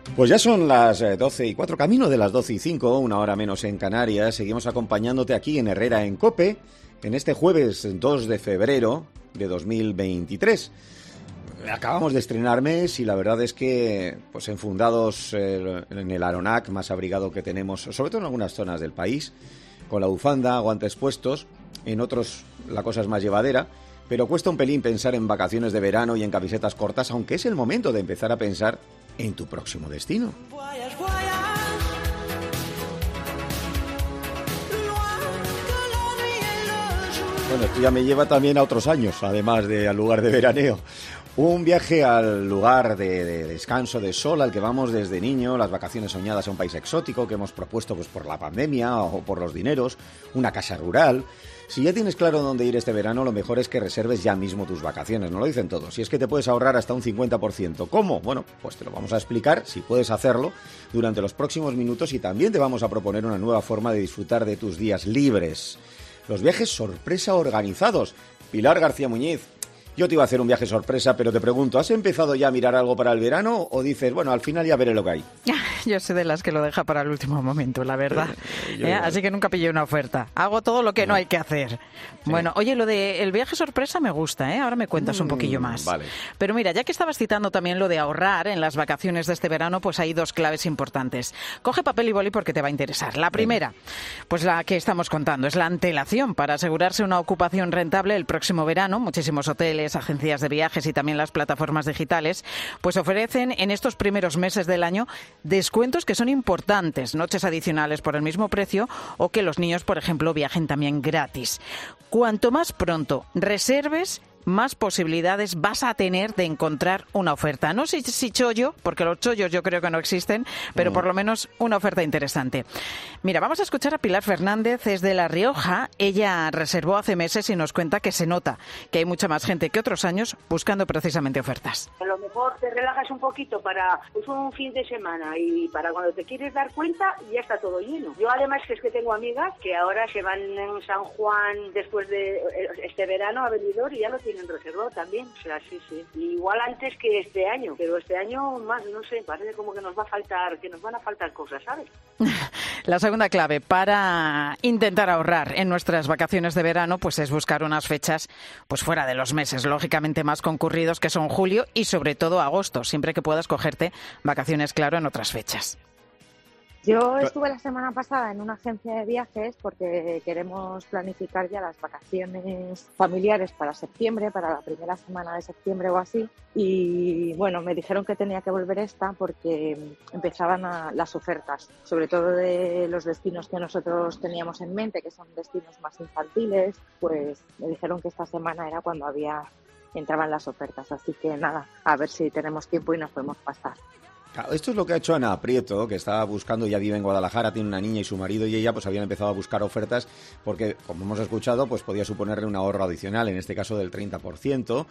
Pues ya son las 12:04, camino de las 12:05, una hora menos en Canarias. Seguimos acompañándote aquí en Herrera en COPE, en este jueves 2 de febrero de 2023. Acabamos de estrenar mes y la verdad es que, pues enfundados en el Aronac más abrigado que tenemos, sobre todo en algunas zonas del país, con la bufanda, guantes puestos, en otros la cosa es más llevadera, pero cuesta un pelín pensar en vacaciones de verano y en camisetas cortas, aunque es el momento de empezar a pensar en tu próximo destino. Bueno, esto ya me lleva también a otros años, además de al lugar de veraneo. Un viaje al lugar de descanso, de sol, al que vamos desde niño, las vacaciones soñadas a un país exótico que hemos propuesto pues por la pandemia o por los dineros, una casa rural. Si ya tienes claro dónde ir este verano, lo mejor es que reserves ya mismo tus vacaciones, no lo dicen todos. Si es que te puedes ahorrar hasta un 50%. ¿Cómo? Bueno, pues te lo vamos a explicar, si puedes hacerlo, durante los próximos minutos y también te vamos a proponer una nueva forma de disfrutar de tus días libres. Los viajes sorpresa organizados. Pilar García Muñiz. Yo te iba a hacer un viaje sorpresa, pero te pregunto, ¿has empezado ya a mirar algo para el verano o dices, bueno, al final ya veré lo que hay? Yo soy de las que lo deja para el último momento, la verdad. Así que nunca pillé una oferta. Hago todo lo que no hay que hacer. Sí. Bueno, oye, lo del viaje sorpresa me gusta, ¿eh? Ahora me cuentas un poquillo más. Vale. Pero mira, ya que estabas citando también lo de ahorrar en las vacaciones de este verano, pues hay dos claves importantes. Coge papel y boli porque te va a interesar. La primera, pues la que estamos contando, es la antelación para asegurarse una ocupación rentable el próximo verano. Muchísimos hoteles, agencias de viajes y también las plataformas digitales, pues ofrecen en estos primeros meses del año descuentos que son importantes, noches adicionales por el mismo precio o que los niños, por ejemplo, viajen también gratis. Cuanto más pronto reserves, más posibilidades vas a tener de encontrar una oferta. No sé si chollo, porque los chollos yo creo que no existen, pero por lo menos una oferta interesante. Mira, vamos a escuchar a Pilar Fernández, es de La Rioja. Ella reservó hace meses y nos cuenta que se nota que hay mucha más gente que otros años buscando precisamente ofertas. A lo mejor te relajas un poquito para un fin de semana y para cuando te quieres dar cuenta ya está todo lleno. Yo además es que tengo amigas que ahora se van en San Juan después de este verano a Benidorm y ya lo tienen reservado también, o sea, sí. Igual antes que este año, pero este año más, no sé, parece como que nos van a faltar cosas, ¿sabes? La segunda clave para intentar ahorrar en nuestras vacaciones de verano, pues es buscar unas fechas pues fuera de los meses, lógicamente más concurridos, que son julio y sobre todo agosto, siempre que puedas cogerte vacaciones, claro, en otras fechas. Yo estuve la semana pasada en una agencia de viajes porque queremos planificar ya las vacaciones familiares para septiembre, para la primera semana de septiembre o así. Y bueno, me dijeron que tenía que volver esta porque empezaban las ofertas, sobre todo de los destinos que nosotros teníamos en mente, que son destinos más infantiles. Pues me dijeron que esta semana era cuando entraban las ofertas. Así que nada, a ver si tenemos tiempo y nos podemos pasar. Claro, esto es lo que ha hecho Ana Prieto, que estaba buscando, ya vive en Guadalajara, tiene una niña y su marido y ella pues habían empezado a buscar ofertas porque, como hemos escuchado, pues podía suponerle un ahorro adicional, en este caso del 30%.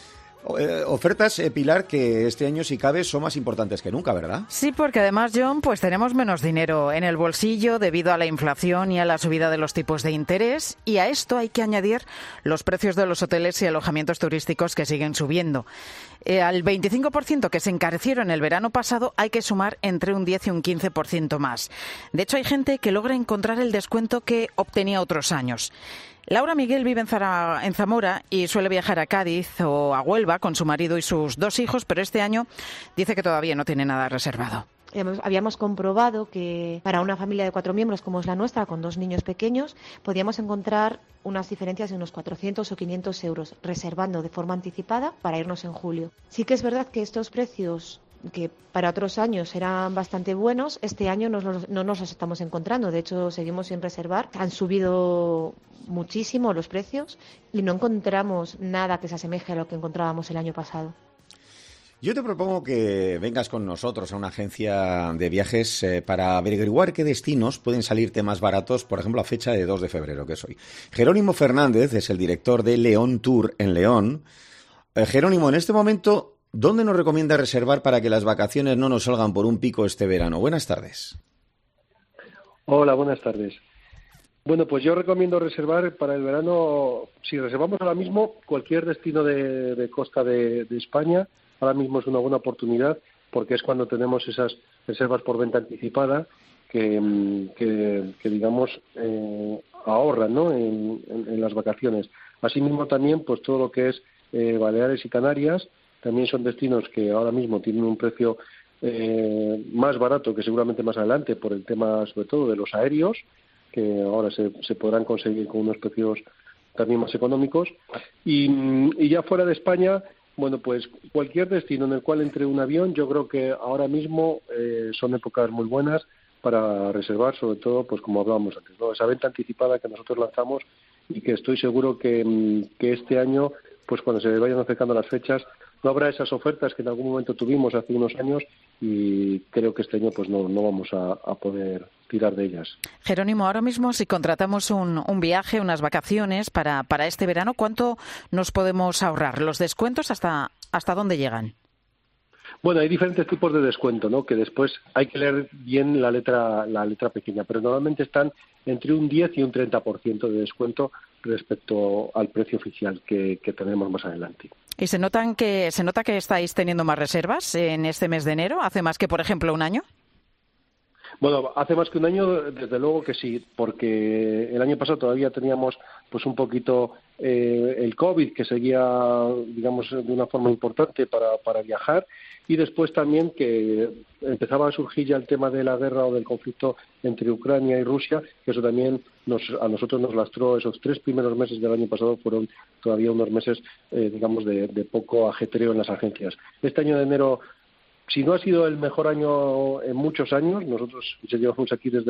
Ofertas, Pilar, que este año, si cabe, son más importantes que nunca, ¿verdad? Sí, porque además, John, pues tenemos menos dinero en el bolsillo debido a la inflación y a la subida de los tipos de interés, y a esto hay que añadir los precios de los hoteles y alojamientos turísticos que siguen subiendo. Al 25% que se encarecieron el verano pasado hay que sumar entre un 10 y un 15% más. De hecho, hay gente que logra encontrar el descuento que obtenía otros años. Laura Miguel vive en Zamora y suele viajar a Cádiz o a Huelva con su marido y sus 2 hijos, pero este año dice que todavía no tiene nada reservado. Habíamos comprobado que para una familia de 4 miembros como es la nuestra, con 2 niños pequeños, podíamos encontrar unas diferencias de unos 400 o 500 euros reservando de forma anticipada para irnos en julio. Sí que es verdad que estos precios, que para otros años eran bastante buenos, este año no nos los estamos encontrando. De hecho, seguimos sin reservar. Han subido muchísimo los precios y no encontramos nada que se asemeje a lo que encontrábamos el año pasado. Yo te propongo que vengas con nosotros a una agencia de viajes para averiguar qué destinos pueden salirte más baratos, por ejemplo, a fecha de 2 de febrero, que es hoy. Jerónimo Fernández es el director de León Tour en León. Jerónimo, en este momento, ¿dónde nos recomienda reservar para que las vacaciones no nos salgan por un pico este verano? Buenas tardes. Hola, buenas tardes. Bueno, pues yo recomiendo reservar para el verano, si reservamos ahora mismo, cualquier destino de costa de España, ahora mismo es una buena oportunidad porque es cuando tenemos esas reservas por venta anticipada que digamos, ahorran, ¿no?, en las vacaciones. Asimismo también, pues todo lo que es Baleares y Canarias, también son destinos que ahora mismo tienen un precio más barato que seguramente más adelante por el tema sobre todo de los aéreos, que ahora se podrán conseguir con unos precios también más económicos. Y ya fuera de España, bueno, pues cualquier destino en el cual entre un avión, yo creo que ahora mismo son épocas muy buenas para reservar, sobre todo, pues como hablábamos antes, ¿no?, esa venta anticipada que nosotros lanzamos y que estoy seguro que este año, pues cuando se vayan acercando las fechas, no habrá esas ofertas que en algún momento tuvimos hace unos años y creo que este año pues no vamos a poder tirar de ellas. Jerónimo, ahora mismo si contratamos un viaje, unas vacaciones para este verano, ¿cuánto nos podemos ahorrar? ¿Los descuentos hasta dónde llegan? Bueno, hay diferentes tipos de descuento, ¿no?, que después hay que leer bien la letra pequeña, pero normalmente están entre un 10 y un 30% de descuento respecto al precio oficial que tenemos más adelante. ¿Y se nota que estáis teniendo más reservas en este mes de enero? ¿Hace más que, por ejemplo, un año? Bueno, hace más que un año, desde luego que sí, porque el año pasado todavía teníamos pues un poquito el COVID, que seguía, digamos, de una forma importante para viajar, y después también que empezaba a surgir ya el tema de la guerra o del conflicto entre Ucrania y Rusia, que eso también a nosotros nos lastró. Esos 3 primeros meses del año pasado fueron todavía unos meses, digamos, de poco ajetreo en las agencias. Este año de enero, si no ha sido el mejor año en muchos años, nosotros llevamos aquí desde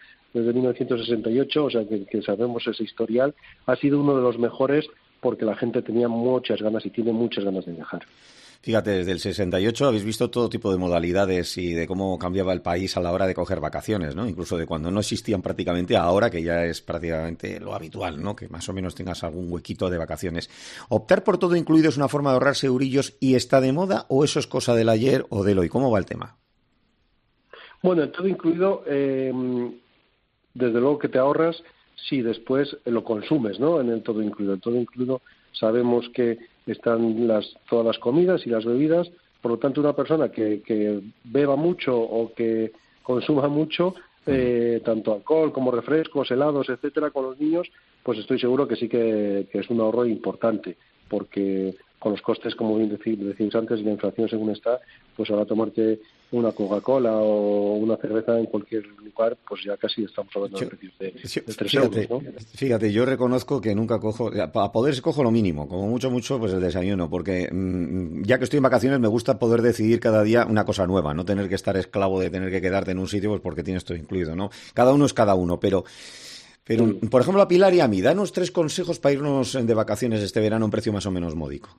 1968, o sea que sabemos ese historial, ha sido uno de los mejores porque la gente tenía muchas ganas y tiene muchas ganas de viajar. Fíjate, desde el 68 habéis visto todo tipo de modalidades y de cómo cambiaba el país a la hora de coger vacaciones, ¿no? Incluso de cuando no existían prácticamente a ahora, que ya es prácticamente lo habitual, ¿no?, que más o menos tengas algún huequito de vacaciones. ¿Optar por todo incluido es una forma de ahorrarse eurillos y está de moda, o eso es cosa del ayer o del hoy? ¿Cómo va el tema? Bueno, el todo incluido, desde luego que te ahorras si después lo consumes, ¿no?, en el todo incluido. El todo incluido sabemos que están todas las comidas y las bebidas, por lo tanto una persona que beba mucho o que consuma mucho, tanto alcohol como refrescos, helados, etcétera, con los niños, pues estoy seguro que sí que es un ahorro importante, porque con los costes, como bien decimos antes, y la inflación según está, pues ahora tomarte una Coca-Cola o una cerveza en cualquier lugar, pues ya casi estamos hablando de precios de 3 euros, ¿no? Fíjate, yo reconozco que nunca cojo, a poder cojo lo mínimo, como mucho, pues el desayuno, porque ya que estoy en vacaciones me gusta poder decidir cada día una cosa nueva, no tener que estar esclavo de tener que quedarte en un sitio, pues porque tienes todo incluido, ¿no? Cada uno es cada uno, pero por ejemplo, a Pilar y a mí, danos 3 consejos para irnos de vacaciones este verano a un precio más o menos módico.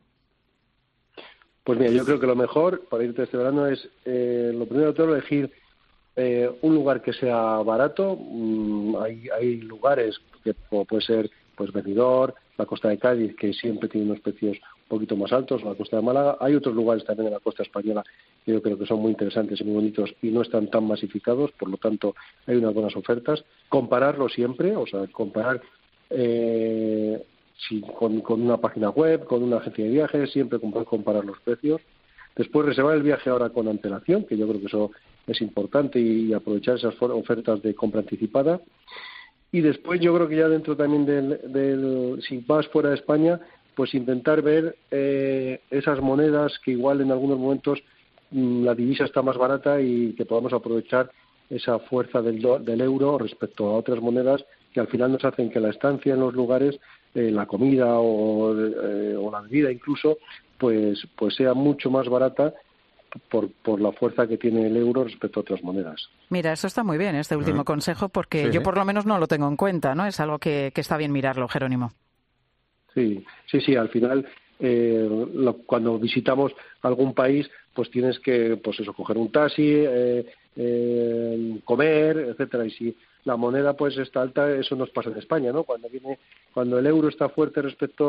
Pues mira, yo creo que lo mejor para irte este verano es, lo primero de todo, elegir un lugar que sea barato. Hay lugares que puede ser pues Benidorm, la costa de Cádiz, que siempre tiene unos precios un poquito más altos, la costa de Málaga. Hay otros lugares también en la costa española que yo creo que son muy interesantes y muy bonitos y no están tan masificados, por lo tanto hay unas buenas ofertas. Compararlo siempre, o sea, comparar con una página web, con una agencia de viajes, siempre comparar los precios. Después reservar el viaje ahora con antelación, que yo creo que eso es importante, y aprovechar esas ofertas de compra anticipada. Y después yo creo que ya dentro también si vas fuera de España, pues intentar ver esas monedas que igual en algunos momentos la divisa está más barata y que podamos aprovechar esa fuerza del euro respecto a otras monedas que al final nos hacen que la estancia en los lugares, la comida o la bebida incluso, pues sea mucho más barata por la fuerza que tiene el euro respecto a otras monedas. Mira, eso está muy bien, este último consejo, porque yo por lo menos no lo tengo en cuenta, ¿no? Es algo que está bien mirarlo, Jerónimo. Sí, al final cuando visitamos algún país, pues tienes que, pues eso, coger un taxi, comer, etcétera, y si la moneda pues está alta, eso nos pasa en España, ¿no? Cuando el euro está fuerte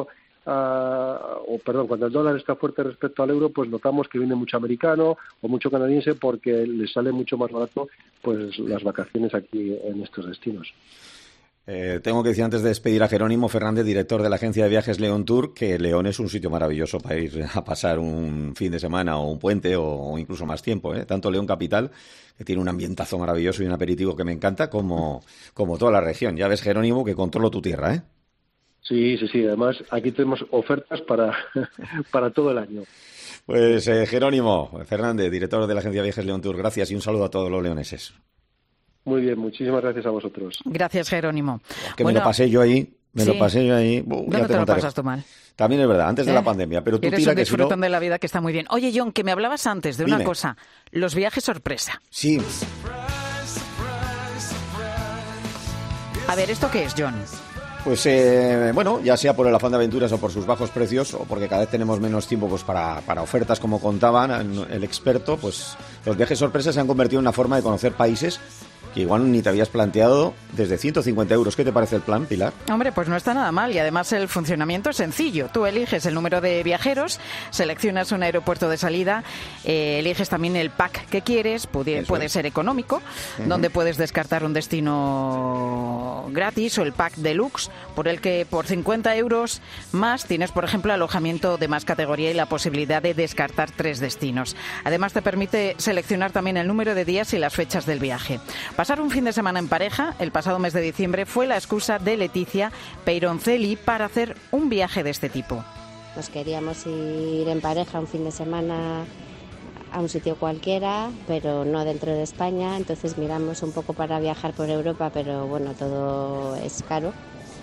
cuando el dólar está fuerte respecto al euro, pues notamos que viene mucho americano o mucho canadiense porque les sale mucho más barato pues las vacaciones aquí en estos destinos. Tengo que decir antes de despedir a Jerónimo Fernández, director de la agencia de viajes León Tour, que León es un sitio maravilloso para ir a pasar un fin de semana o un puente o incluso más tiempo, ¿eh? Tanto León capital, que tiene un ambientazo maravilloso y un aperitivo que me encanta, como toda la región. Ya ves, Jerónimo, que controlo tu tierra, ¿eh? Sí. Además, aquí tenemos ofertas para todo el año. Pues Jerónimo Fernández, director de la agencia de viajes León Tour, gracias y un saludo a todos los leoneses. Muy bien, muchísimas gracias a vosotros. Gracias, Jerónimo. Que me lo pasé yo ahí. ¿Dónde te lo pasas tú mal? También es verdad, antes de la pandemia. Pero tú tira que disfrutan de la vida, que está muy bien. Oye, John, que me hablabas antes de una cosa. Los viajes sorpresa. Sí. A ver, ¿esto qué es, John? Pues bueno, ya sea por el afán de aventuras o por sus bajos precios o porque cada vez tenemos menos tiempo pues para ofertas, como contaban el experto, pues los viajes sorpresas se han convertido en una forma de conocer países que igual ni te habías planteado, desde 150 euros. ¿Qué te parece el plan, Pilar? Hombre, pues no está nada mal y además el funcionamiento es sencillo. Tú eliges el número de viajeros, seleccionas un aeropuerto de salida, eliges también el pack que quieres, puede ser económico, donde puedes descartar un destino gratis, o el pack deluxe, por el que por 50 euros más tienes, por ejemplo, alojamiento de más categoría y la posibilidad de descartar 3 destinos. Además, te permite seleccionar también el número de días y las fechas del viaje. Pasar un fin de semana en pareja el pasado mes de diciembre fue la excusa de Leticia Peironcelli para hacer un viaje de este tipo. Nos queríamos ir en pareja un fin de semana a un sitio cualquiera, pero no dentro de España, entonces miramos un poco para viajar por Europa, pero bueno, todo es caro.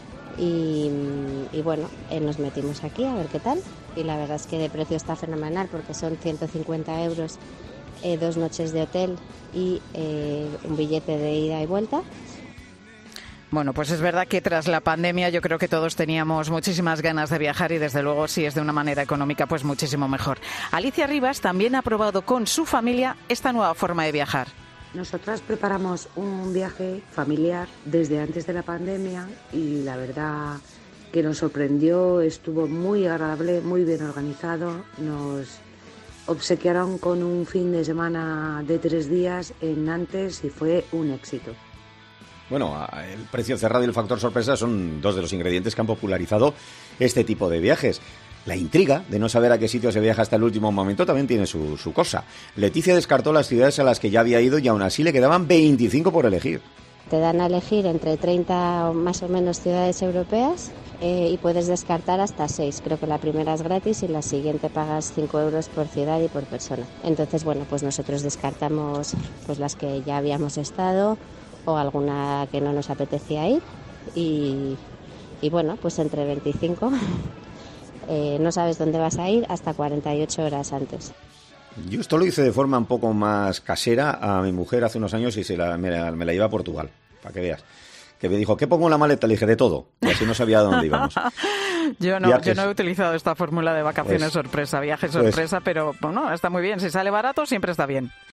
Y bueno, nos metimos aquí a ver qué tal, y la verdad es que de precio está fenomenal porque son 150 euros 2 noches de hotel y un billete de ida y vuelta. Bueno, pues es verdad que tras la pandemia yo creo que todos teníamos muchísimas ganas de viajar y desde luego si es de una manera económica pues muchísimo mejor. Alicia Rivas también ha probado con su familia esta nueva forma de viajar. Nosotras preparamos un viaje familiar desde antes de la pandemia y la verdad que nos sorprendió, estuvo muy agradable, muy bien organizado. Nos obsequiaron con un fin de semana de 3 días en Nantes y fue un éxito. Bueno, el precio cerrado y el factor sorpresa son 2 de los ingredientes que han popularizado este tipo de viajes. La intriga de no saber a qué sitio se viaja hasta el último momento también tiene su cosa. Leticia descartó las ciudades a las que ya había ido y aún así le quedaban 25 por elegir. Te dan a elegir entre 30 o más o menos ciudades europeas y puedes descartar hasta 6. Creo que la primera es gratis y la siguiente pagas 5 euros por ciudad y por persona. Entonces, bueno, pues nosotros descartamos pues las que ya habíamos estado o alguna que no nos apetecía ir y bueno, pues entre 25 no sabes dónde vas a ir hasta 48 horas antes. Yo esto lo hice de forma un poco más casera a mi mujer hace unos años y me la llevé a Portugal, para que veas. Que me dijo, ¿qué pongo en la maleta? Le dije, de todo. Y así no sabía a dónde íbamos. Yo no he utilizado esta fórmula de vacaciones sorpresa, viaje sorpresa, pero bueno, está muy bien. Si sale barato, siempre está bien.